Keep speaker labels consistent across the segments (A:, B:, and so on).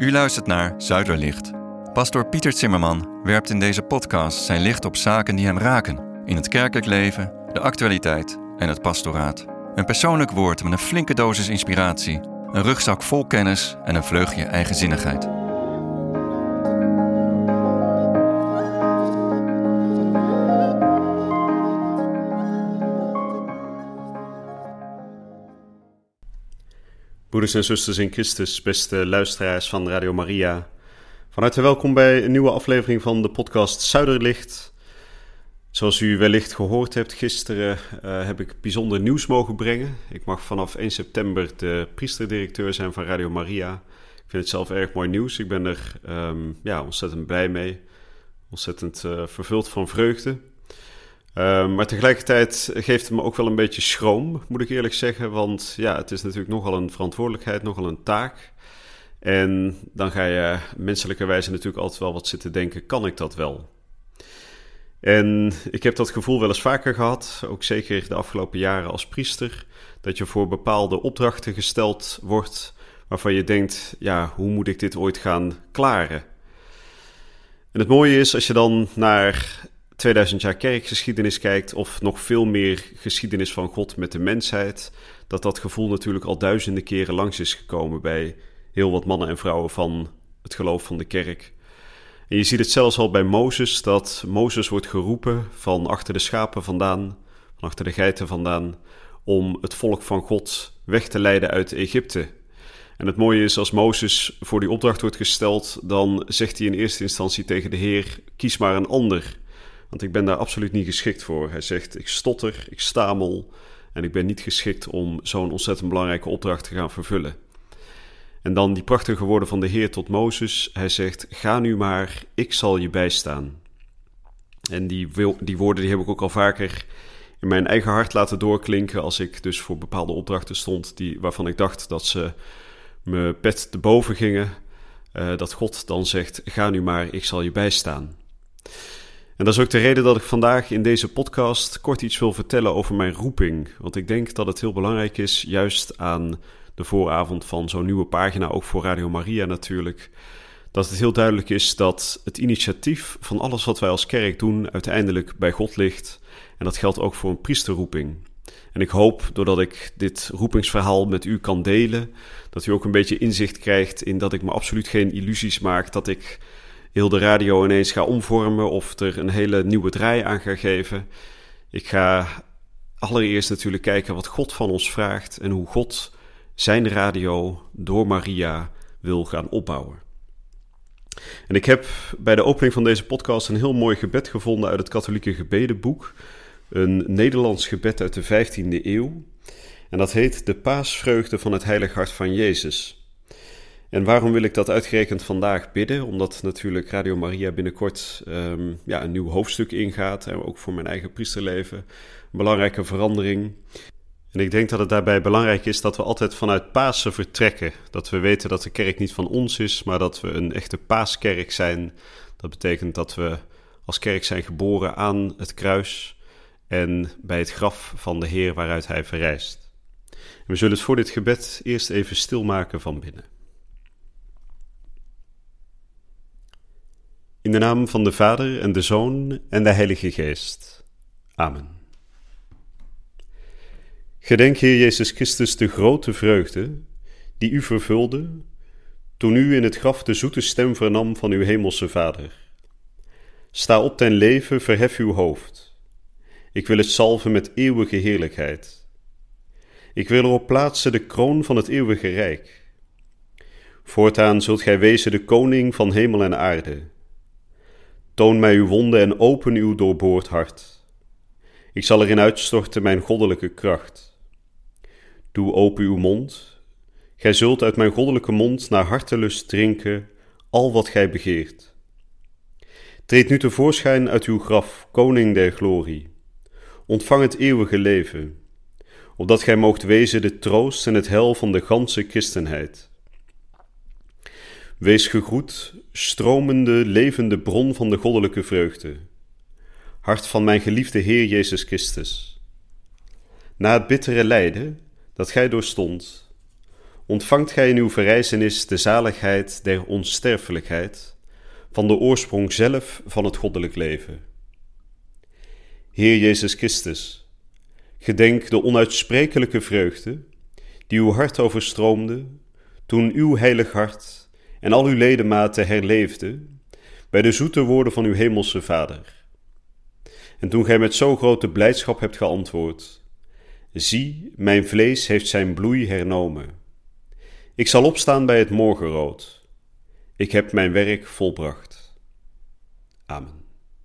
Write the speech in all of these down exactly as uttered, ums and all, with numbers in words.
A: U luistert naar Zuiderlicht. Pastoor Pieter Zimmerman werpt in deze podcast zijn licht op zaken die hem raken. In het kerkelijk leven, de actualiteit en het pastoraat. Een persoonlijk woord met een flinke dosis inspiratie. Een rugzak vol kennis en een vleugje eigenzinnigheid.
B: Broeders en zusters in Christus, beste luisteraars van Radio Maria. Van harte welkom bij een nieuwe aflevering van de podcast Zuiderlicht. Zoals u wellicht gehoord hebt, gisteren uh, heb ik bijzonder nieuws mogen brengen. Ik mag vanaf één september de priesterdirecteur zijn van Radio Maria. Ik vind het zelf erg mooi nieuws. Ik ben er um, ja, ontzettend blij mee. Ontzettend uh, vervuld van vreugde. Uh, maar tegelijkertijd geeft het me ook wel een beetje schroom, moet ik eerlijk zeggen. Want ja, het is natuurlijk nogal een verantwoordelijkheid, nogal een taak. En dan ga je menselijkerwijze natuurlijk altijd wel wat zitten denken, kan ik dat wel? En ik heb dat gevoel wel eens vaker gehad, ook zeker de afgelopen jaren als priester, dat je voor bepaalde opdrachten gesteld wordt waarvan je denkt, ja, hoe moet ik dit ooit gaan klaren? En het mooie is, als je dan naar tweeduizend jaar kerkgeschiedenis kijkt, of nog veel meer geschiedenis van God met de mensheid, dat dat gevoel natuurlijk al duizenden keren langs is gekomen bij heel wat mannen en vrouwen van het geloof van de kerk. En je ziet het zelfs al bij Mozes, dat Mozes wordt geroepen van achter de schapen vandaan, van achter de geiten vandaan, om het volk van God weg te leiden uit Egypte. En het mooie is, als Mozes voor die opdracht wordt gesteld, dan zegt hij in eerste instantie tegen de Heer, kies maar een ander. Want ik ben daar absoluut niet geschikt voor. Hij zegt, ik stotter, ik stamel en ik ben niet geschikt om zo'n ontzettend belangrijke opdracht te gaan vervullen. En dan die prachtige woorden van de Heer tot Mozes. Hij zegt, ga nu maar, ik zal je bijstaan. En die, die woorden die heb ik ook al vaker in mijn eigen hart laten doorklinken als ik dus voor bepaalde opdrachten stond die, waarvan ik dacht dat ze me pet te boven gingen. Uh, dat God dan zegt, ga nu maar, ik zal je bijstaan. En dat is ook de reden dat ik vandaag in deze podcast kort iets wil vertellen over mijn roeping. Want ik denk dat het heel belangrijk is, juist aan de vooravond van zo'n nieuwe pagina, ook voor Radio Maria natuurlijk, dat het heel duidelijk is dat het initiatief van alles wat wij als kerk doen uiteindelijk bij God ligt. En dat geldt ook voor een priesterroeping. En ik hoop, doordat ik dit roepingsverhaal met u kan delen, dat u ook een beetje inzicht krijgt in dat ik me absoluut geen illusies maak dat ik heel de radio ineens ga omvormen of er een hele nieuwe draai aan ga geven. Ik ga allereerst natuurlijk kijken wat God van ons vraagt en hoe God zijn radio door Maria wil gaan opbouwen. En ik heb bij de opening van deze podcast een heel mooi gebed gevonden uit het katholieke gebedenboek. Een Nederlands gebed uit de vijftiende eeuw. En dat heet De Paasvreugde van het Heilig Hart van Jezus. En waarom wil ik dat uitgerekend vandaag bidden? Omdat natuurlijk Radio Maria binnenkort um, ja, een nieuw hoofdstuk ingaat. En ook voor mijn eigen priesterleven een belangrijke verandering. En ik denk dat het daarbij belangrijk is dat we altijd vanuit Pasen vertrekken. Dat we weten dat de kerk niet van ons is, maar dat we een echte paaskerk zijn. Dat betekent dat we als kerk zijn geboren aan het kruis en bij het graf van de Heer waaruit hij verrijst. En we zullen het voor dit gebed eerst even stilmaken van binnen. In de naam van de Vader en de Zoon en de Heilige Geest. Amen. Gedenk, Heer Jezus Christus, de grote vreugde die u vervulde toen u in het graf de zoete stem vernam van uw hemelse Vader. Sta op ten leven, verhef uw hoofd. Ik wil het zalven met eeuwige heerlijkheid. Ik wil erop plaatsen de kroon van het eeuwige rijk. Voortaan zult gij wezen de koning van hemel en aarde. Toon mij uw wonden en open uw doorboord hart. Ik zal erin uitstorten mijn goddelijke kracht. Doe open uw mond. Gij zult uit mijn goddelijke mond naar hartelust drinken al wat gij begeert. Treed nu tevoorschijn uit uw graf, koning der glorie. Ontvang het eeuwige leven, opdat gij moogt wezen de troost en het heil van de ganse christenheid. Wees gegroet, stromende, levende bron van de goddelijke vreugde. Hart van mijn geliefde Heer Jezus Christus. Na het bittere lijden dat gij doorstond, ontvangt gij in uw verrijzenis de zaligheid der onsterfelijkheid, van de oorsprong zelf van het goddelijk leven. Heer Jezus Christus, gedenk de onuitsprekelijke vreugde die uw hart overstroomde, toen uw heilig hart en al uw ledematen herleefde bij de zoete woorden van uw hemelse Vader. En toen gij met zo grote blijdschap hebt geantwoord: zie, mijn vlees heeft zijn bloei hernomen. Ik zal opstaan bij het morgenrood. Ik heb mijn werk volbracht. Amen.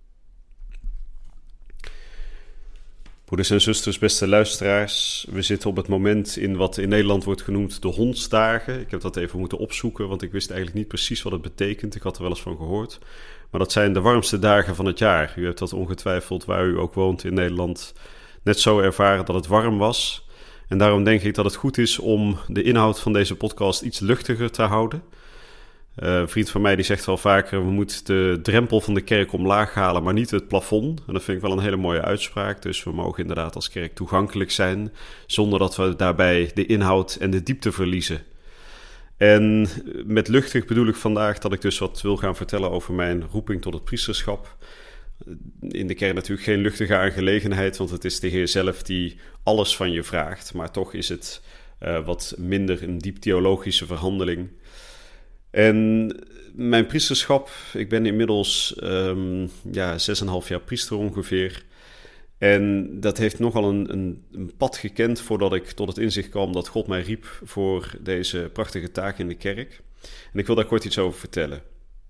B: Broeders en zusters, beste luisteraars, we zitten op het moment in wat in Nederland wordt genoemd de hondsdagen. Ik heb dat even moeten opzoeken, want ik wist eigenlijk niet precies wat het betekent. Ik had er wel eens van gehoord. Maar dat zijn de warmste dagen van het jaar. U hebt dat ongetwijfeld, waar u ook woont in Nederland, net zo ervaren dat het warm was. En daarom denk ik dat het goed is om de inhoud van deze podcast iets luchtiger te houden. Uh, een vriend van mij die zegt wel vaker: we moeten de drempel van de kerk omlaag halen, maar niet het plafond. En dat vind ik wel een hele mooie uitspraak. Dus we mogen inderdaad als kerk toegankelijk zijn, zonder dat we daarbij de inhoud en de diepte verliezen. En met luchtig bedoel ik vandaag dat ik dus wat wil gaan vertellen over mijn roeping tot het priesterschap. In de kerk natuurlijk geen luchtige aangelegenheid, want het is de Heer zelf die alles van je vraagt. Maar toch is het uh, wat minder een diep theologische verhandeling. En mijn priesterschap, ik ben inmiddels um, ja, zes en een half jaar priester ongeveer. En dat heeft nogal een, een, een pad gekend voordat ik tot het inzicht kwam dat God mij riep voor deze prachtige taak in de kerk. En ik wil daar kort iets over vertellen.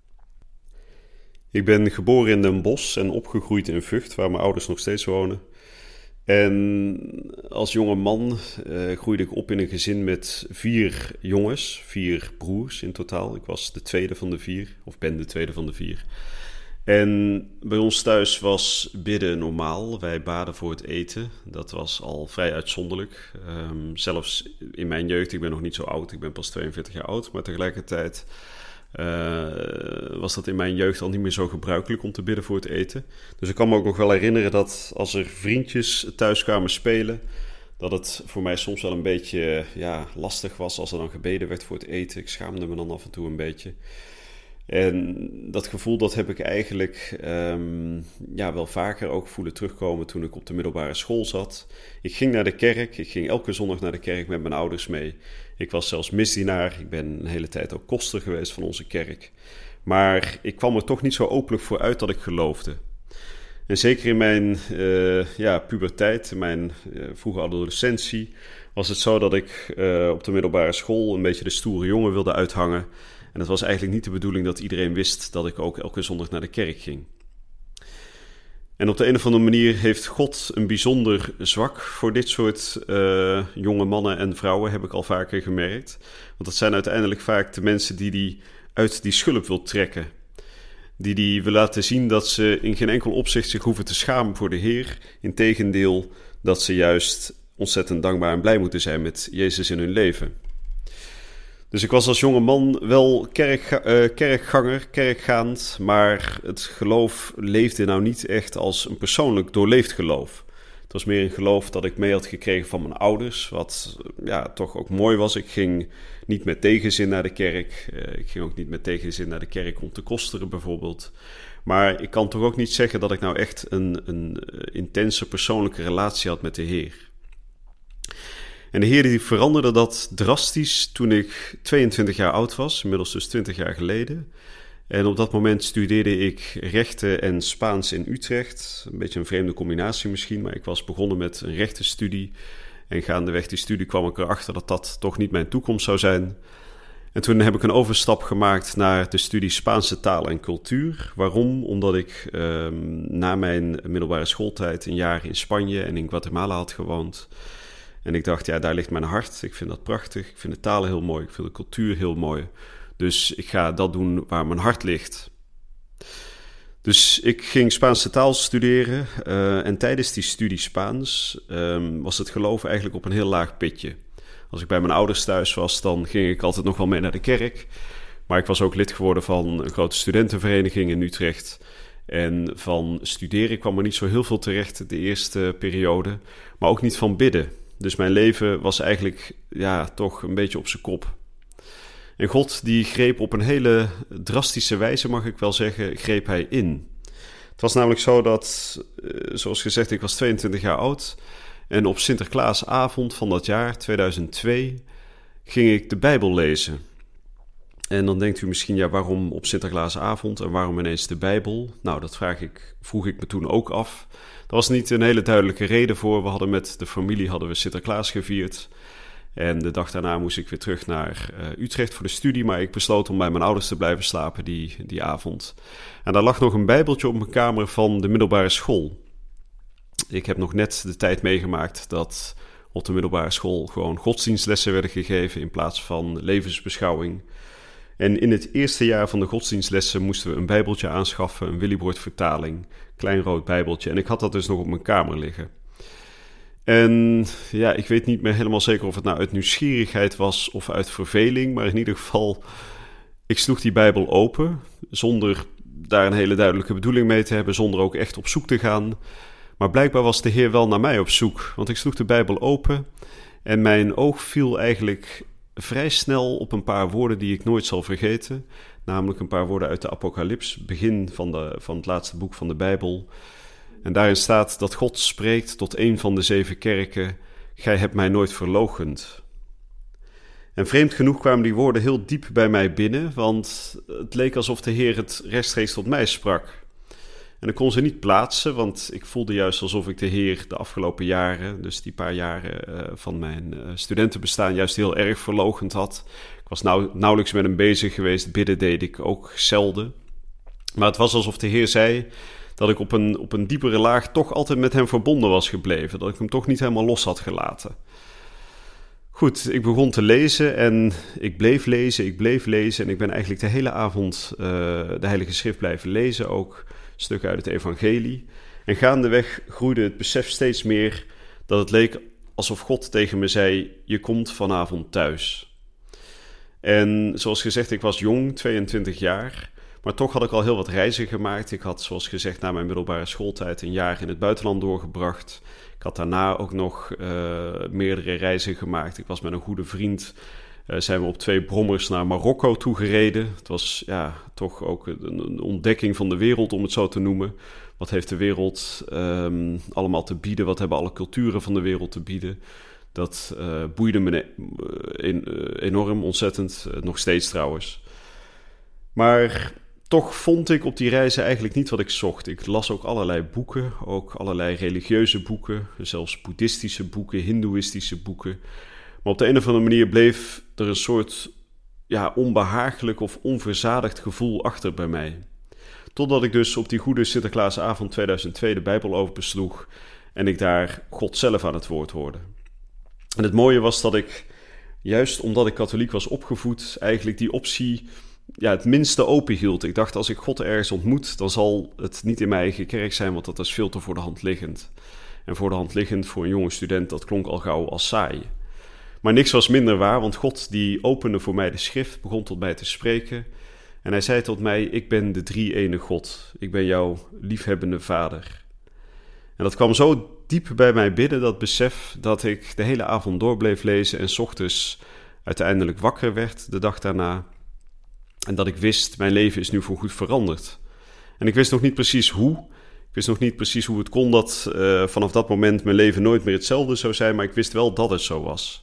B: Ik ben geboren in Den Bosch en opgegroeid in Vught, waar mijn ouders nog steeds wonen. En als jonge man uh, groeide ik op in een gezin met vier jongens, vier broers in totaal. Ik was de tweede van de vier, of ben de tweede van de vier. En bij ons thuis was bidden normaal. Wij baden voor het eten. Dat was al vrij uitzonderlijk. Um, zelfs in mijn jeugd, ik ben nog niet zo oud, ik ben pas tweeënveertig jaar oud, maar tegelijkertijd Uh, was dat in mijn jeugd al niet meer zo gebruikelijk om te bidden voor het eten. Dus ik kan me ook nog wel herinneren dat als er vriendjes thuis kwamen spelen, dat het voor mij soms wel een beetje ja, lastig was als er dan gebeden werd voor het eten. Ik schaamde me dan af en toe een beetje. En dat gevoel dat heb ik eigenlijk um, ja, wel vaker ook voelen terugkomen toen ik op de middelbare school zat. Ik ging naar de kerk, ik ging elke zondag naar de kerk met mijn ouders mee. Ik was zelfs misdienaar, ik ben een hele tijd ook koster geweest van onze kerk. Maar ik kwam er toch niet zo openlijk voor uit dat ik geloofde. En zeker in mijn uh, ja, puberteit, in mijn uh, vroege adolescentie, was het zo dat ik uh, op de middelbare school een beetje de stoere jongen wilde uithangen. En het was eigenlijk niet de bedoeling dat iedereen wist dat ik ook elke zondag naar de kerk ging. En op de een of andere manier heeft God een bijzonder zwak voor dit soort uh, jonge mannen en vrouwen, heb ik al vaker gemerkt. Want dat zijn uiteindelijk vaak de mensen die die uit die schulp wil trekken. Die die wil laten zien dat ze in geen enkel opzicht zich hoeven te schamen voor de Heer. Integendeel, dat ze juist ontzettend dankbaar en blij moeten zijn met Jezus in hun leven. Dus ik was als jonge man wel kerk, uh, kerkganger, kerkgaand, maar het geloof leefde nou niet echt als een persoonlijk doorleefd geloof. Het was meer een geloof dat ik mee had gekregen van mijn ouders, wat ja, toch ook mooi was. Ik ging niet met tegenzin naar de kerk, uh, ik ging ook niet met tegenzin naar de kerk om te kosteren bijvoorbeeld. Maar ik kan toch ook niet zeggen dat ik nou echt een, een intense persoonlijke relatie had met de Heer. En de Heer die veranderde dat drastisch toen ik tweeëntwintig jaar oud was, inmiddels dus twintig jaar geleden. En op dat moment studeerde ik rechten en Spaans in Utrecht. Een beetje een vreemde combinatie misschien, maar ik was begonnen met een rechtenstudie. En gaandeweg die studie kwam ik erachter dat dat toch niet mijn toekomst zou zijn. En toen heb ik een overstap gemaakt naar de studie Spaanse taal en cultuur. Waarom? Omdat ik eh, na mijn middelbare schooltijd een jaar in Spanje en in Guatemala had gewoond. En ik dacht, ja, daar ligt mijn hart. Ik vind dat prachtig. Ik vind de talen heel mooi. Ik vind de cultuur heel mooi. Dus ik ga dat doen waar mijn hart ligt. Dus ik ging Spaanse taal studeren. Uh, en tijdens die studie Spaans um, was het geloof eigenlijk op een heel laag pitje. Als ik bij mijn ouders thuis was, dan ging ik altijd nog wel mee naar de kerk. Maar ik was ook lid geworden van een grote studentenvereniging in Utrecht. En van studeren kwam er niet zo heel veel terecht de eerste periode. Maar ook niet van bidden. Dus mijn leven was eigenlijk ja, toch een beetje op zijn kop. En God die greep op een hele drastische wijze, mag ik wel zeggen, greep hij in. Het was namelijk zo dat, zoals gezegd, ik was tweeëntwintig jaar oud. En op Sinterklaasavond van dat jaar, tweeduizend twee, ging ik de Bijbel lezen. En dan denkt u misschien, ja, waarom op Sinterklaasavond en waarom ineens de Bijbel? Nou, dat vraag ik, vroeg ik me toen ook af. Er was niet een hele duidelijke reden voor. We hadden met de familie hadden we Sinterklaas gevierd. En de dag daarna moest ik weer terug naar uh, Utrecht voor de studie. Maar ik besloot om bij mijn ouders te blijven slapen die, die avond. En daar lag nog een bijbeltje op mijn kamer van de middelbare school. Ik heb nog net de tijd meegemaakt dat op de middelbare school gewoon godsdienstlessen werden gegeven in plaats van levensbeschouwing. En in het eerste jaar van de godsdienstlessen moesten we een bijbeltje aanschaffen, een Willibrord vertaling, klein rood bijbeltje. En ik had dat dus nog op mijn kamer liggen. En ja, ik weet niet meer helemaal zeker of het nou uit nieuwsgierigheid was of uit verveling, maar in ieder geval, ik sloeg die Bijbel open, zonder daar een hele duidelijke bedoeling mee te hebben, zonder ook echt op zoek te gaan. Maar blijkbaar was de Heer wel naar mij op zoek, want ik sloeg de Bijbel open en mijn oog viel eigenlijk vrij snel op een paar woorden die ik nooit zal vergeten. Namelijk een paar woorden uit de Apocalyps, begin van, de, van het laatste boek van de Bijbel. En daarin staat dat God spreekt tot een van de zeven kerken: gij hebt mij nooit verloochend. En vreemd genoeg kwamen die woorden heel diep bij mij binnen, want het leek alsof de Heer het rechtstreeks tot mij sprak. En ik kon ze niet plaatsen, want ik voelde juist alsof ik de Heer de afgelopen jaren, dus die paar jaren uh, van mijn uh, studentenbestaan, juist heel erg verloochend had. Ik was nauw, nauwelijks met hem bezig geweest, bidden deed ik ook zelden. Maar het was alsof de Heer zei dat ik op een, op een diepere laag toch altijd met hem verbonden was gebleven, dat ik hem toch niet helemaal los had gelaten. Goed, ik begon te lezen en ik bleef lezen, ik bleef lezen en ik ben eigenlijk de hele avond uh, de Heilige Schrift blijven lezen, ook stukken uit het evangelie. En gaandeweg groeide het besef steeds meer dat het leek alsof God tegen me zei: je komt vanavond thuis. En zoals gezegd, ik was jong, tweeëntwintig jaar, maar toch had ik al heel wat reizen gemaakt. Ik had, zoals gezegd, na mijn middelbare schooltijd een jaar in het buitenland doorgebracht. Ik had daarna ook nog uh, meerdere reizen gemaakt. Ik was met een goede vriend, uh, zijn we op twee brommers naar Marokko toegereden. Het was ja, toch ook een, een ontdekking van de wereld, om het zo te noemen. Wat heeft de wereld um, allemaal te bieden? Wat hebben alle culturen van de wereld te bieden? Dat uh, boeide me in, uh, enorm, ontzettend, uh, nog steeds trouwens. Maar toch vond ik op die reizen eigenlijk niet wat ik zocht. Ik las ook allerlei boeken, ook allerlei religieuze boeken, zelfs boeddhistische boeken, hindoeïstische boeken. Maar op de een of andere manier bleef er een soort ja, onbehagelijk of onverzadigd gevoel achter bij mij. Totdat ik dus op die goede Sinterklaasavond tweeduizend twee de Bijbel opensloeg en ik daar God zelf aan het woord hoorde. En het mooie was dat ik, juist omdat ik katholiek was opgevoed, eigenlijk die optie ja, het minste open hield. Ik dacht, als ik God ergens ontmoet, dan zal het niet in mijn eigen kerk zijn, want dat is veel te voor de hand liggend. En voor de hand liggend voor een jonge student, dat klonk al gauw als saai. Maar niks was minder waar, want God die opende voor mij de schrift, begon tot mij te spreken. En hij zei tot mij: ik ben de drie-ene God. Ik ben jouw liefhebbende vader. En dat kwam zo diep bij mij binnen, dat besef, dat ik de hele avond door bleef lezen en 's ochtends uiteindelijk wakker werd de dag daarna. En dat ik wist, mijn leven is nu voorgoed veranderd. En ik wist nog niet precies hoe. Ik wist nog niet precies hoe het kon dat uh, vanaf dat moment mijn leven nooit meer hetzelfde zou zijn, maar ik wist wel dat het zo was.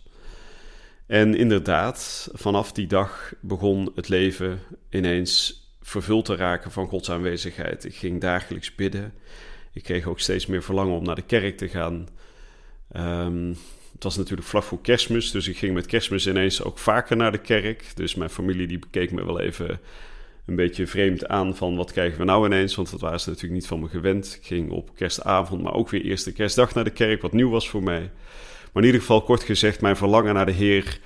B: En inderdaad, vanaf die dag begon het leven ineens vervuld te raken van Gods aanwezigheid. Ik ging dagelijks bidden. Ik kreeg ook steeds meer verlangen om naar de kerk te gaan. Um, het was natuurlijk vlak voor Kerstmis, dus ik ging met Kerstmis ineens ook vaker naar de kerk. Dus mijn familie die bekeek me wel even een beetje vreemd aan van wat krijgen we nou ineens, want dat waren ze natuurlijk niet van me gewend. Ik ging op kerstavond, maar ook weer eerste kerstdag naar de kerk, wat nieuw was voor mij. Maar in ieder geval, kort gezegd, mijn verlangen naar de Heer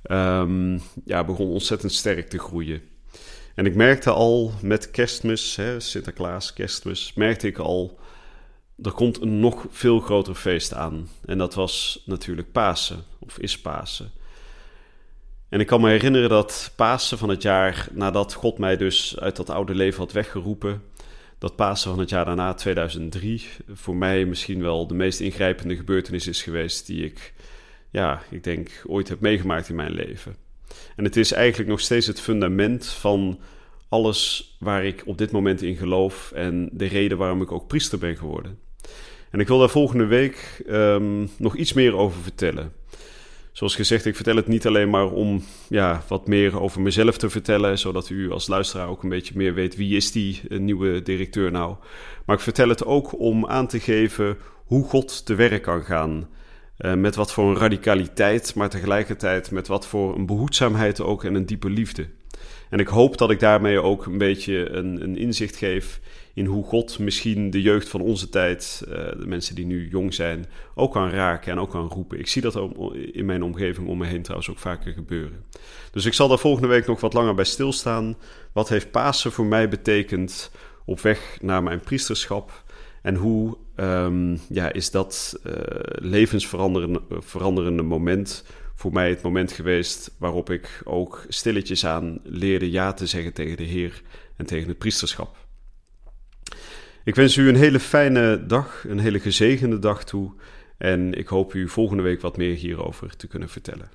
B: um, ja, begon ontzettend sterk te groeien. En ik merkte al met Kerstmis, hè, Sinterklaas, Kerstmis, merkte ik al, er komt een nog veel groter feest aan. En dat was natuurlijk Pasen, of is Pasen. En ik kan me herinneren dat Pasen van het jaar nadat God mij dus uit dat oude leven had weggeroepen, dat Pasen van het jaar daarna, tweeduizend drie, voor mij misschien wel de meest ingrijpende gebeurtenis is geweest die ik ja, ik denk, ooit heb meegemaakt in mijn leven. En het is eigenlijk nog steeds het fundament van alles waar ik op dit moment in geloof en de reden waarom ik ook priester ben geworden. En ik wil daar volgende week um, nog iets meer over vertellen. Zoals gezegd, ik vertel het niet alleen maar om ja, wat meer over mezelf te vertellen, zodat u als luisteraar ook een beetje meer weet wie is die nieuwe directeur nou. Maar ik vertel het ook om aan te geven hoe God te werk kan gaan. Uh, met wat voor een radicaliteit, maar tegelijkertijd met wat voor een behoedzaamheid ook en een diepe liefde. En ik hoop dat ik daarmee ook een beetje een, een inzicht geef in hoe God misschien de jeugd van onze tijd, uh, de mensen die nu jong zijn, ook kan raken en ook kan roepen. Ik zie dat in mijn omgeving om me heen trouwens ook vaker gebeuren. Dus ik zal daar volgende week nog wat langer bij stilstaan. Wat heeft Pasen voor mij betekend op weg naar mijn priesterschap? En hoe um, ja, is dat uh, levensveranderende veranderende moment voor mij het moment geweest waarop ik ook stilletjes aan leerde ja te zeggen tegen de Heer en tegen het priesterschap. Ik wens u een hele fijne dag, een hele gezegende dag toe en ik hoop u volgende week wat meer hierover te kunnen vertellen.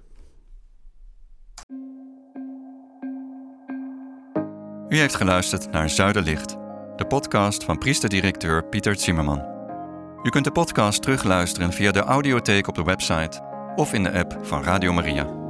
A: U heeft geluisterd naar Zuiderlicht, de podcast van priesterdirecteur Pieter Zimmerman. U kunt de podcast terugluisteren via de audiotheek op de website of in de app van Radio Maria.